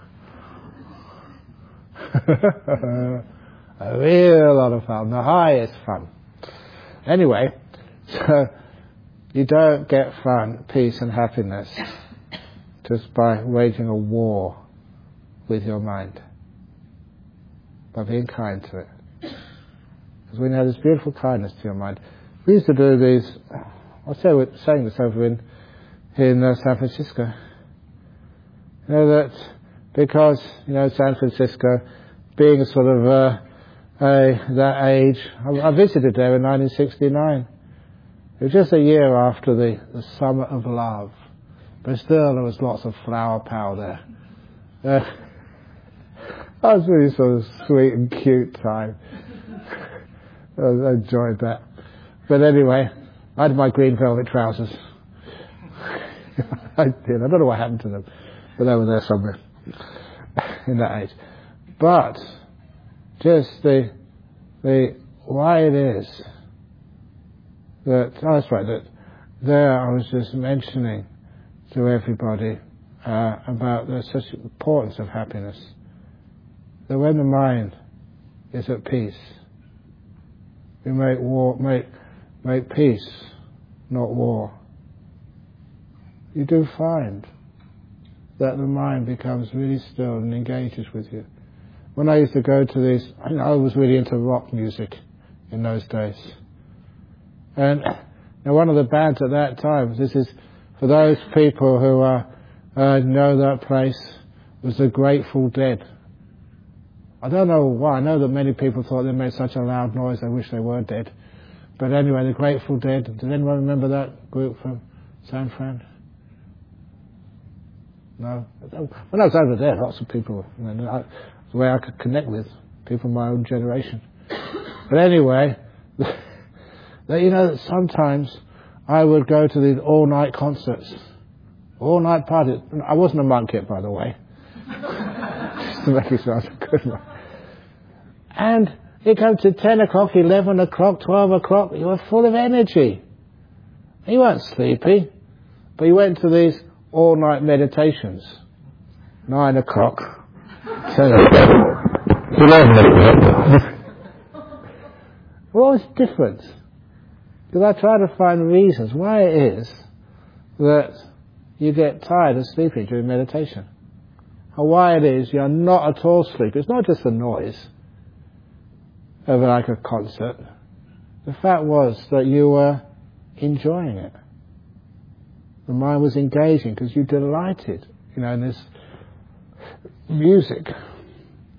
A real lot of fun, the highest fun. Anyway, so you don't get fun, peace and happiness just by waging a war with your mind, by being kind to it. Because when you have this beautiful kindness to your mind, we used to do these, I was saying this over in, in uh, San Francisco, you know that because, you know, San Francisco, being sort of uh, a, that age, I, I visited there in nineteen sixty-nine. It was just a year after the, the Summer of Love, but still there was lots of flower power there. Uh, that was really sort of sweet and cute time. I enjoyed that. But anyway, I had my green velvet trousers. I did. I don't know what happened to them, but they were there somewhere in that age. But just the the why it is that, oh, that's right, that there I was just mentioning to everybody uh, about the such importance of happiness. That when the mind is at peace, we make war, make make peace, not war. You do find that the mind becomes really still and engages with you. When I used to go to these, I, I was really into rock music in those days. And now one of the bands at that time, this is for those people who uh, uh, know that place, was the Grateful Dead. I don't know why. I know that many people thought they made such a loud noise they wish they were dead. But anyway, the Grateful Dead. Does anyone remember that group from San Fran? No? When I was over there, lots of people, you know, I, the way I could connect with people of my own generation. But anyway, that, you know, sometimes I would go to these all-night concerts, all-night parties. I wasn't a monk yet, by the way. Just to make it sound good. And it comes to ten o'clock, eleven o'clock, twelve o'clock, you were full of energy. You weren't sleepy, but you went to these all-night meditations. Nine o'clock, ten o'clock, eleven o'clock. What was the difference? Because I try to find reasons why it is that you get tired of sleeping during meditation. Or why it is you're not at all sleepy. It's not just the noise of like a concert. The fact was that you were enjoying it. The mind was engaging because you delighted, you know, in this music.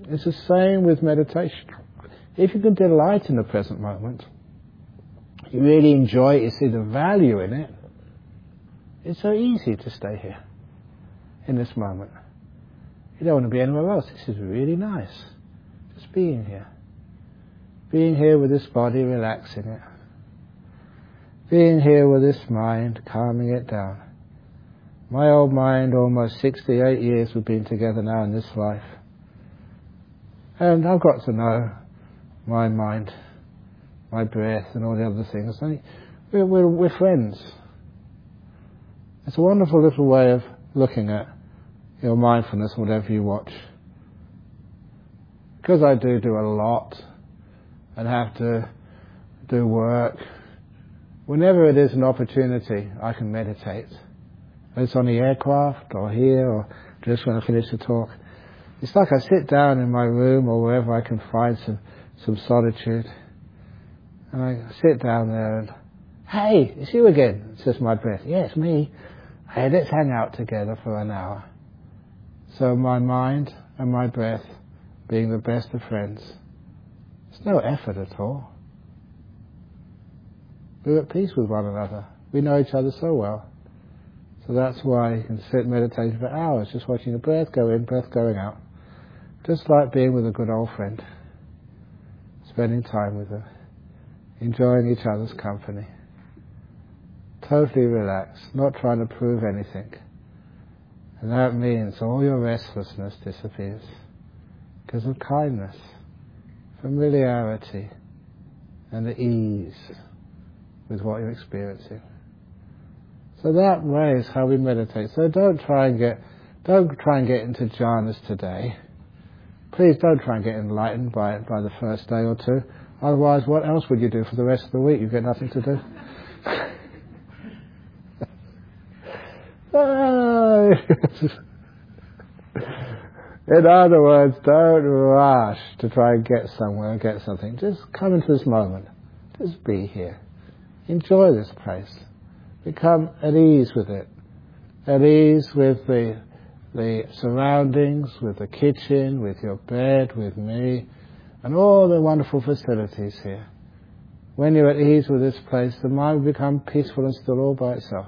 It's the same with meditation. If you can delight in the present moment, you really enjoy it, you see the value in it, it's so easy to stay here, in this moment. You don't want to be anywhere else. This is really nice. Just being here. Being here with this body, relaxing it. Being here with this mind, calming it down. My old mind, almost sixty-eight years we've been together now in this life. And I've got to know my mind, my breath and all the other things. And we're, we're, we're friends. It's a wonderful little way of looking at your mindfulness, whatever you watch. Because I do do a lot and have to do work, whenever it is an opportunity, I can meditate. Whether it's on the aircraft or here or just when I finish the talk. It's like I sit down in my room or wherever I can find some, some solitude. And I sit down there and, hey, it's you again, says my breath. Yes, yeah, me. Hey, let's hang out together for an hour. So my mind and my breath being the best of friends. It's no effort at all. We're at peace with one another. We know each other so well. So that's why you can sit meditating for hours, just watching the breath go in, breath going out. Just like being with a good old friend. Spending time with them. Enjoying each other's company. Totally relaxed, not trying to prove anything. And that means all your restlessness disappears. Because of kindness, familiarity, and the ease with what you're experiencing. So that way is how we meditate. So don't try and get, don't try and get into jhanas today. Please don't try and get enlightened by it by the first day or two. Otherwise, what else would you do for the rest of the week? You've got nothing to do. In other words, don't rush to try and get somewhere and get something. Just come into this moment. Just be here. Enjoy this place. Become at ease with it. At ease with the the surroundings, with the kitchen, with your bed, with me, and all the wonderful facilities here. When you're at ease with this place, the mind will become peaceful and still all by itself.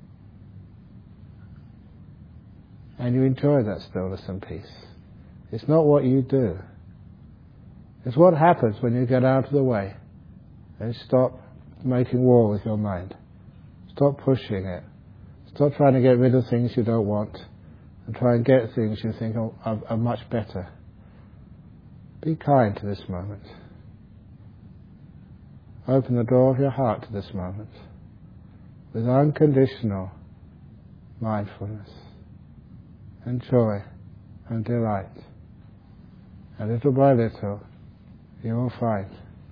And you enjoy that stillness and peace. It's not what you do. It's what happens when you get out of the way and stop making war with your mind. Stop pushing it. Stop trying to get rid of things you don't want and try and get things you think are, are, are much better. Be kind to this moment. Open the door of your heart to this moment with unconditional mindfulness and joy and delight. And little by little, you will find.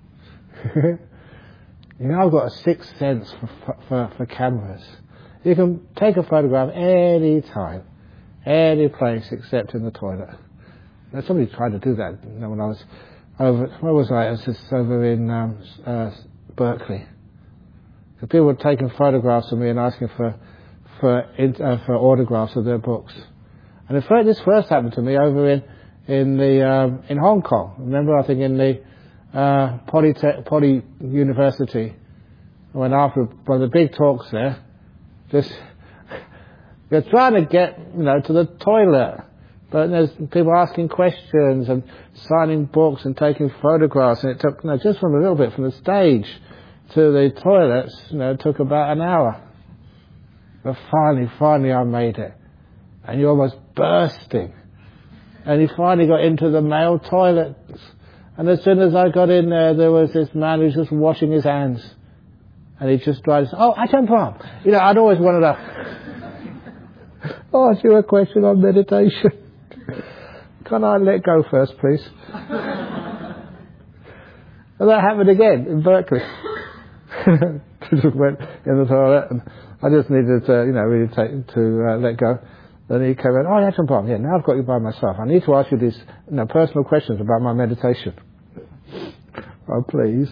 You know, I've got a sixth sense for, for, for cameras. You can take a photograph any time, any place except in the toilet. Now, somebody tried to do that, you know, when I was over, where was I? I was just over in um, uh, Berkeley. So people were taking photographs of me and asking for for, uh, for autographs of their books. And in fact, this first happened to me over in in the um, in Hong Kong. Remember, I think in the uh, Polytech, Poly University, I went after one of the big talks there. Just you're trying to get, you know, to the toilet, but there's people asking questions and signing books and taking photographs, and it took, you know, just from a little bit from the stage to the toilets, you know, it took about an hour. But finally, finally, I made it, and you're almost bursting. And he finally got into the male toilets. And as soon as I got in there, there was this man who was just washing his hands. And he just tried to say, oh, Ajahn Brahm. You know, I'd always wanted to ask you a question on meditation. Can I let go first, please? And that happened again in Berkeley. Just went in the toilet, and I just needed to, you know, really take, to uh, let go. Then he came in, oh, Ajahn Brahm, yeah, now I've got you by myself. I need to ask you these, you know, personal questions about my meditation. Oh, please.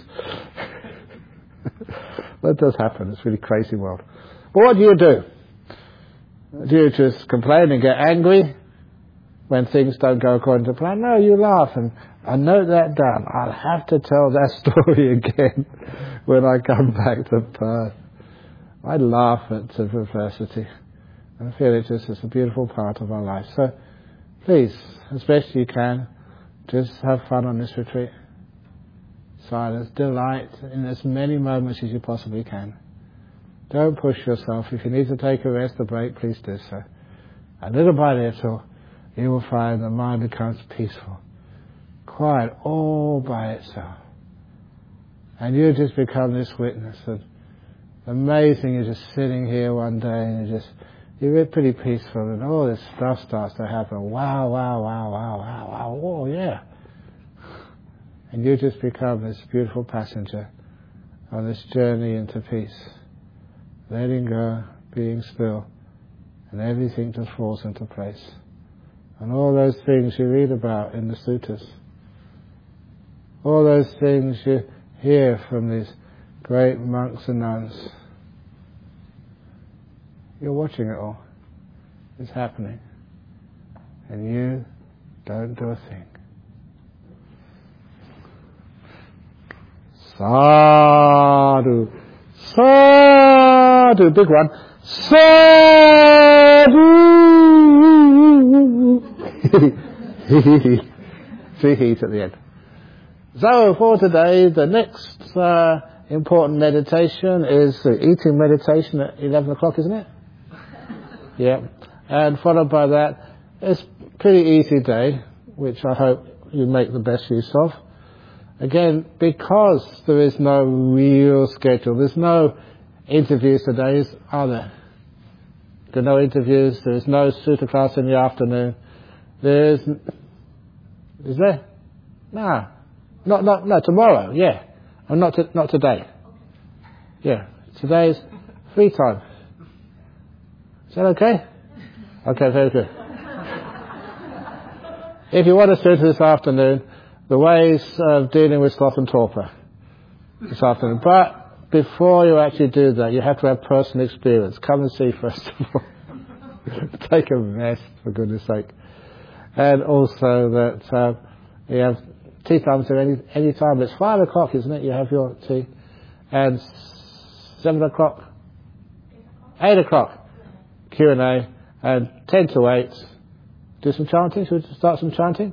That does happen. It's a really crazy world. But what do you do? Do you just complain and get angry? when things don't go according to plan. No, you laugh, and I note that down. I'll have to tell that story again when I come back to Perth. I laugh at the perversity. I feel it just is a beautiful part of our life. So please, as best you can, just have fun on this retreat. Silence, delight in as many moments as you possibly can. Don't push yourself. If you need to take a rest, a break, please do so. And little by little, you will find the mind becomes peaceful, quiet all by itself. And you just become this witness. And amazing, you're just sitting here one day and you're just, you're pretty peaceful, and all this stuff starts to happen. Wow, wow, wow, wow, wow, wow, oh yeah. And you just become this beautiful passenger on this journey into peace. Letting go, being still, and everything just falls into place. And all those things you read about in the suttas, all those things you hear from these great monks and nuns, you're watching it all. It's happening. And you don't do a thing. Sadhu. Sadhu. Big one. Sadhu. Three heat at the end. So for today, the next uh, important meditation is the eating meditation at eleven o'clock, isn't it? Yeah. And followed by that, it's a pretty easy day, which I hope you make the best use of. Again, because there is no real schedule, there's no interviews today, are there? There are no interviews, there is no sutta class in the afternoon. There's, is there? No. Not, not, no, tomorrow, yeah. Oh, not, to, not today. Yeah. Today's free time. Is that okay? Okay, very good. If you want to sit this afternoon, the ways of dealing with sloth and torpor this afternoon. But before you actually do that, you have to have personal experience. Come and see first of all. Take a rest, for goodness sake. And also that uh, you have tea times at any, any time. It's five o'clock, isn't it? You have your tea. And seven o'clock? Eight o'clock. Q and A. And ten to eight. Do some chanting. Should we start some chanting?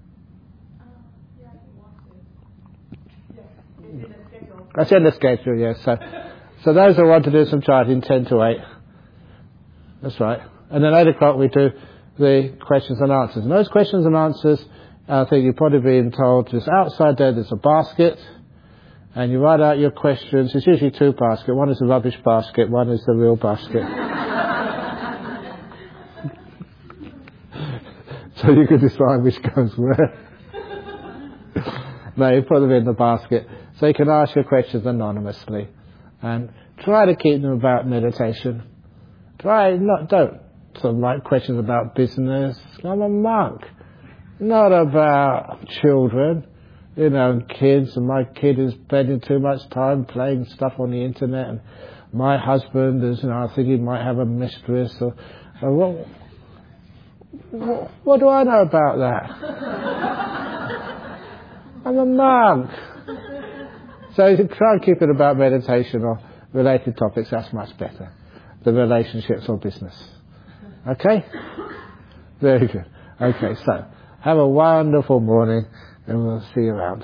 That's in the schedule, yes. So, so those who want to do some chanting, ten to eight. That's right. And then eight o'clock we do the questions and answers. And those questions and answers, I think you've probably been told, just outside there there's a basket, and you write out your questions. It's usually two baskets. One is the rubbish basket, one is the real basket. So you can decide which goes where. No, you put them in the basket. So you can ask your questions anonymously. And try to keep them about meditation. Try, not, don't sort of write questions about business. I'm a monk. Not about children, you know, kids, and my kid is spending too much time playing stuff on the internet, and my husband is, you know, I think he might have a mistress, or, or what, what, what do I know about that? I'm a monk. So you can try and keep it about meditation or related topics, that's much better than relationships or business. Okay? Very good. Okay, so have a wonderful morning and we'll see you around.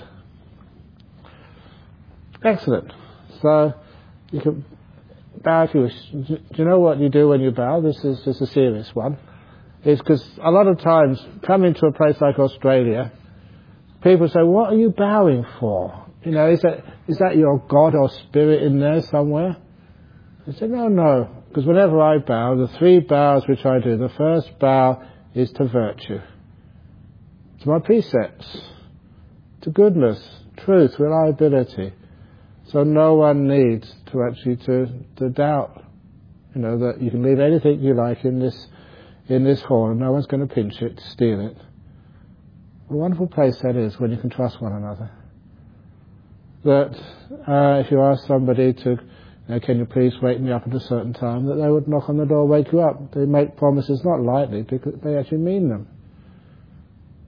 Excellent. So you can bow if you wish. Do you know what you do when you bow? This is just a serious one. It's because a lot of times, coming to a place like Australia, people say, what are you bowing for? You know, is that is that your God or spirit in there somewhere? I say, no, no. Because whenever I bow, the three bows which I do, the first bow is to virtue, to my precepts, to goodness, truth, reliability. So no one needs to actually to, to doubt, you know, that you can leave anything you like in this in this hall and no one's going to pinch it, steal it. What a wonderful place that is when you can trust one another. That uh, if you ask somebody to, you know, can you please wake me up at a certain time, that they would knock on the door, wake you up. They make promises not lightly because they actually mean them.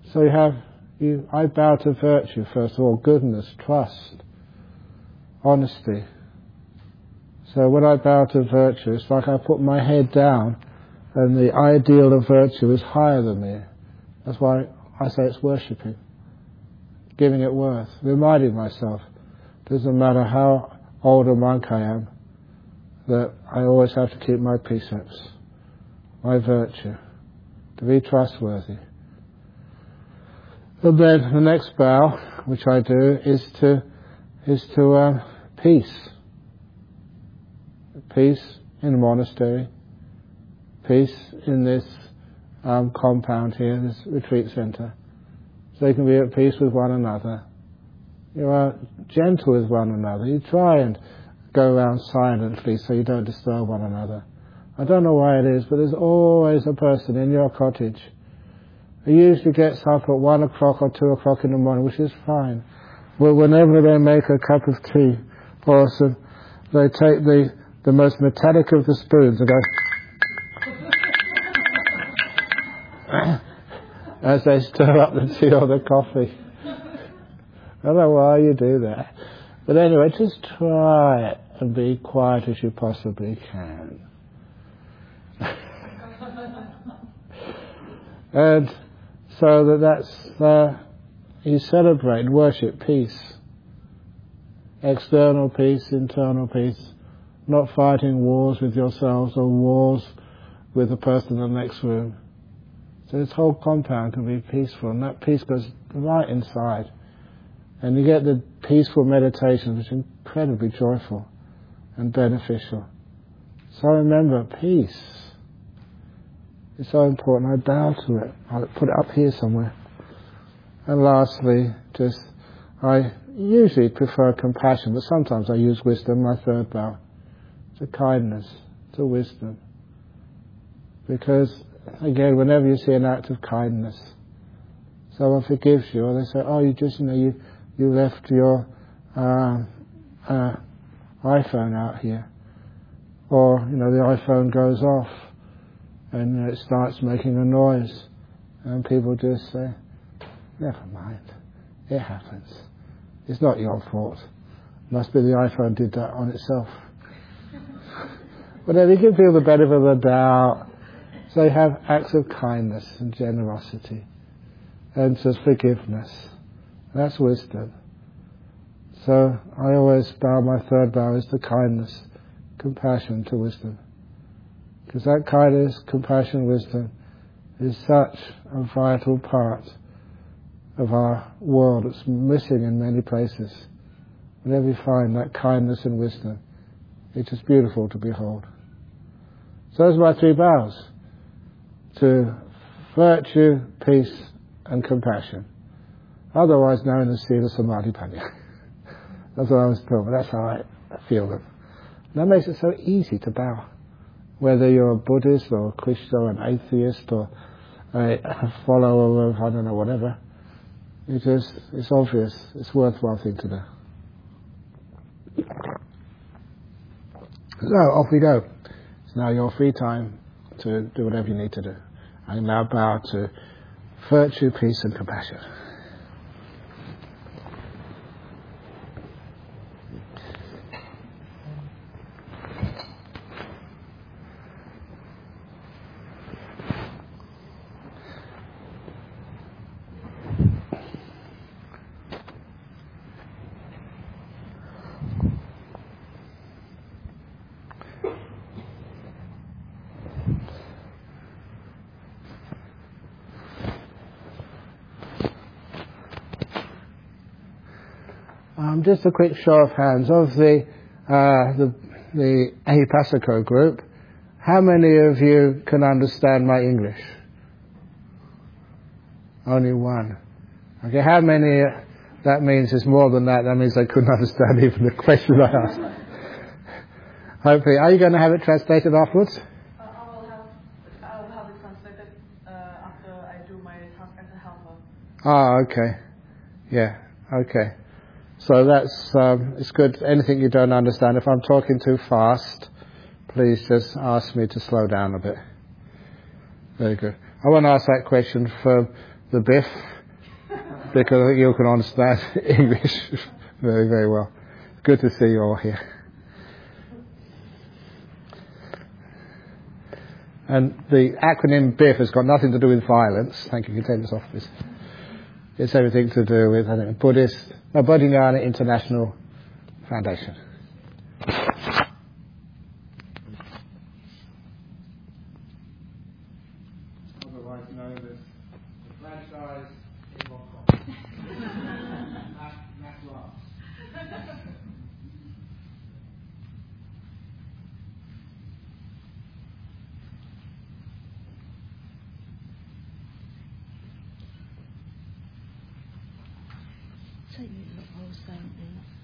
So you have, you, I bow to virtue first of all, goodness, trust, honesty. So when I bow to virtue, it's like I put my head down and the ideal of virtue is higher than me. That's why I say it's worshipping, giving it worth, reminding myself, doesn't matter how old a monk I am, that I always have to keep my precepts, my virtue, to be trustworthy. And then the next bow, which I do, is to is to uh, peace. Peace in the monastery, peace in this um, compound here, this retreat centre. So you can be at peace with one another. You are gentle with one another. You try and go around silently so you don't disturb one another. I don't know why it is, but there's always a person in your cottage who usually gets up at one o'clock or two o'clock in the morning, which is fine. Well, whenever they make a cup of tea for us, they take the, the most metallic of the spoons and go as they stir up the tea or the coffee. I don't know why you do that. But anyway, just try it and be quiet as you possibly can. And so that that's, uh, you celebrate and worship peace. External peace, internal peace. Not fighting wars with yourselves or wars with the person in the next room. So this whole compound can be peaceful, and that peace goes right inside. And you get the peaceful meditation, which is incredibly joyful and beneficial. So remember, peace is so important. I bow to it. I'll put it up here somewhere. And lastly, just, I usually prefer compassion, but sometimes I use wisdom, my third bow. To kindness, to wisdom. Because, again, whenever you see an act of kindness, someone forgives you, or they say, oh, you just, you know, you, you left your uh, uh, iPhone out here. Or, you know, the iPhone goes off and you know, it starts making a noise. And people just say, never mind, it happens. It's not your fault. Must be the iPhone did that on itself. Whatever, you give people the benefit of the doubt. So you have acts of kindness and generosity and just forgiveness. That's wisdom. So I always bow, my third bow is to kindness, compassion, to wisdom. Because that kindness, compassion, wisdom is such a vital part of our world. It's missing in many places. Whenever you find that kindness and wisdom, it's just beautiful to behold. So those are my three bows. To virtue, peace, and compassion. Otherwise known as Sila Samadhi Panya. That's what I was told, but that's how I feel them. And that makes it so easy to bow. Whether you're a Buddhist or a Christian or an atheist or a follower of, I don't know, whatever. It just, it's obvious. It's a worthwhile thing to do. So, off we go. It's now your free time to do whatever you need to do. I now bow to virtue, peace, and compassion. Um, just a quick show of hands. Of the, uh, the, the Ahipasako group, how many of you can understand my English? Only one. Okay, how many, uh, that means is more than that. That means they couldn't understand even the question I asked. Hopefully. Are you going to have it translated afterwards? Uh, I will have, I will have it translated uh, after I do my task as a helper. Ah, okay. Yeah, okay. So that's, um, it's good. Anything you don't understand, if I'm talking too fast, please just ask me to slow down a bit. Very good. I want to ask that question for the Biff. because I think you can understand English very, very well. Good to see you all here. And the acronym B I F has got nothing to do with violence. Thank you. You can take this off, please. It's everything to do with, I think, Buddhist, no, Bodhinyana International Foundation. Otherwise known as the franchise in Hong Kong. That's last. Take me to the whole same thing.